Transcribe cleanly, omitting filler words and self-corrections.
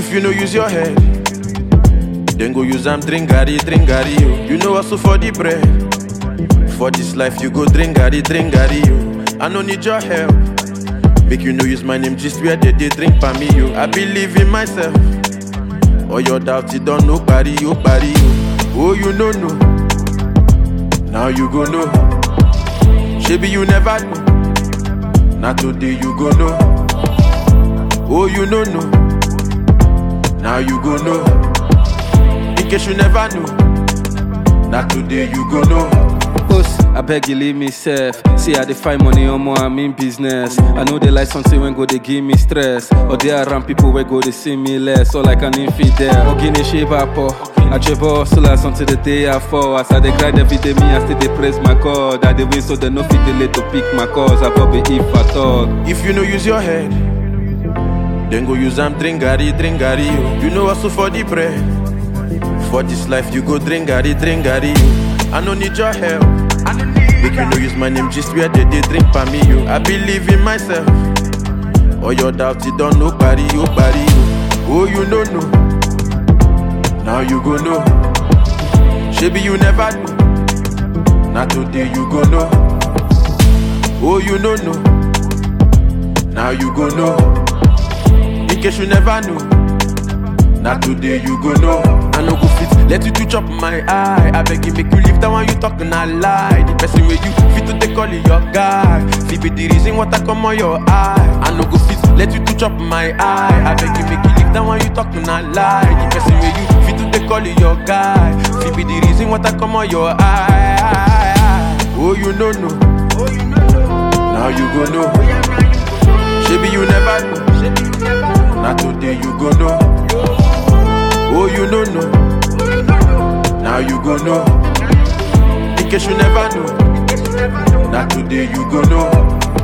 If you no use your head, then go use am drink garri, yo. You know hustle for the bread. For this life you go drink garri, yo. I no need your help. Make you no use my name just where they drink for me, yo. I believe in myself. All your doubts you don't know, party, yo. Oh, you know. Now you go know. Maybe you never know. Now today you go know. Oh, you know. Now you go know. In case you never know. Now today you go know. I beg you leave me safe. See I dey find money on more, I'm in business. I know they like something when go they give me stress. Or they around people where go they see me less. Or like an infidel. Or guinea shape up. I travel hustlers until the day I fall. As I dey grind every day, me I still dey praise my God. I dey win so they no fit delay to pick my cause. I probably if I talk. If you no use your head, then go use am drink garri, yo. You know hustle for the bread. For this life you go drink garri, yo. I no need your help. Make you no use my name just where they drink for me, yo. I believe in myself. All your doubts you don't know, party, yo. Oh, you know. Now you go know. Maybe you never know. Now today you go know. Oh, you know. Now you go know. In case you never know. Now today you go know. I no go fit let you to chop my eye. I beg you make you leave that one you talking a lie. The person where you fit to take call your guy. Fit be the reason what I come on your eye. I no go fit let you to chop my eye. I beg you make you leave that one you talking a lie. The person where you fit to take call your guy. Fit be the reason what I come on your eye. Oh you know. Now you go know. Maybe you never know. Now today you go know. Oh, you know. Now you go know. In case you never know. Now today you go know.